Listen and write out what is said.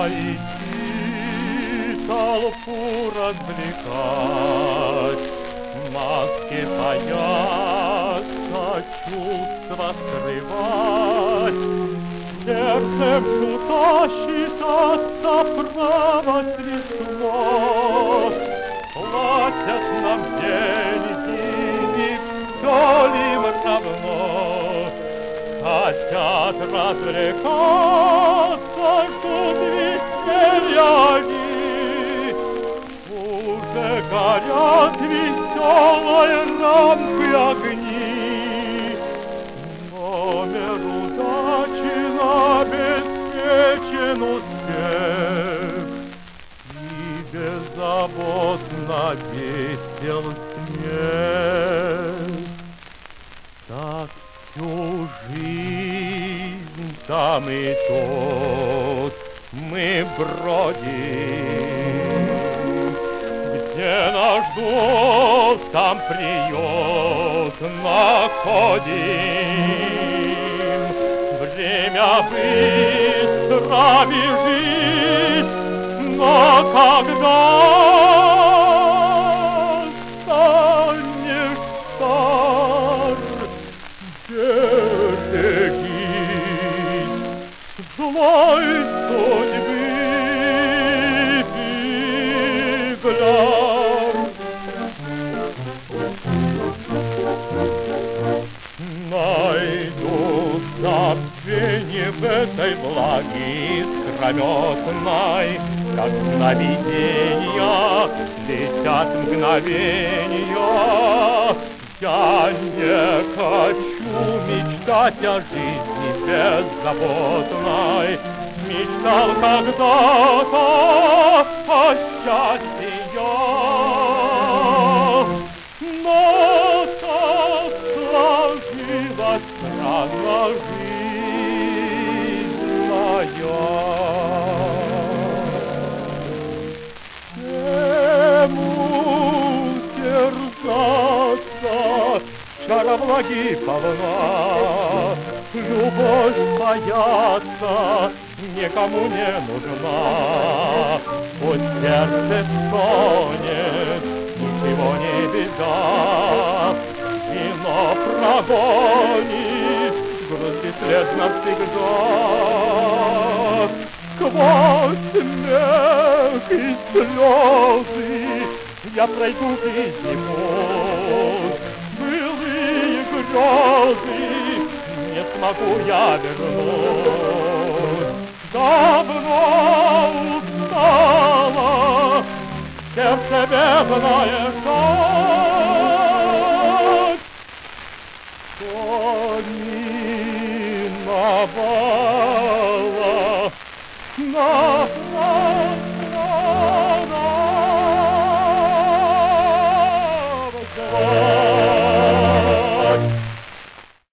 идти, толпу развлекать, маски боятся чувства скрывать, сердцем тащит от право средство. Платят нам деньги, и все ли им равно? Хотят развлекаться, ждут веселья они. Уже горят веселой рамкой огни. Номер удачи обеспечен успех, и беззаботно весел смех. Так всю жизнь там и тут мы бродим, где нас ждут, там приют находим. Время быстро бежит, но когда станешь стар, берегись злой судьбы, фигляр. Найду забвенье в этой влаге искрометной, как сновиденья летят мгновенья. Я не хочу мечтать о жизни беззаботной, мечтал когда-то о счастье я, но так сложилась странно жизнь моя. Чему терзаться, чара влаги полна, любовь бояться никому не нужна. Пусть сердце стонет, ничего не беда, вино прогонит грусть и след навсегда. Сквозь смех и слезы я пройду жизни путь, былые грезы не смогу я вернуть. Давно устала сердце бедное ждать, что миновало на